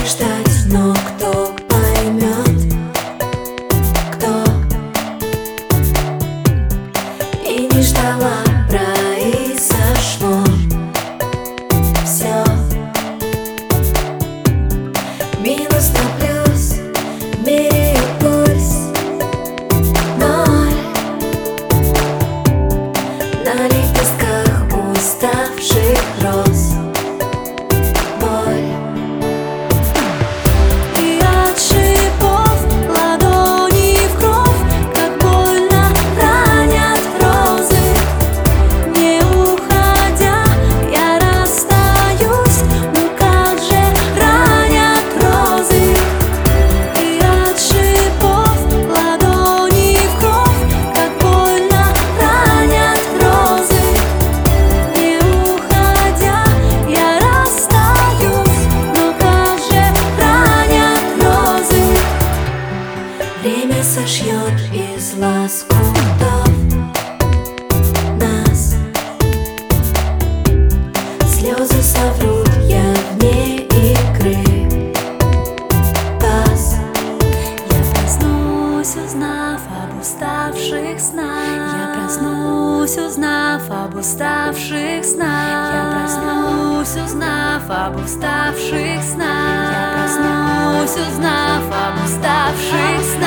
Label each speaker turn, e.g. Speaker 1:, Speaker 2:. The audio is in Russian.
Speaker 1: не ждать, но кто поймет, кто и не ждала, произошло все. Минус на плюс, меряю пульс, ноль на лепестках уставших роз. Время сошьет из лоскутов нас, слезы соврут, я вне игры. Пас.
Speaker 2: Я проснусь, узнав об уставших снах. Я проснусь, узнав об уставших снах. Я проснусь, узнав об уставших снах. Я проснусь, узнав об уставших снах.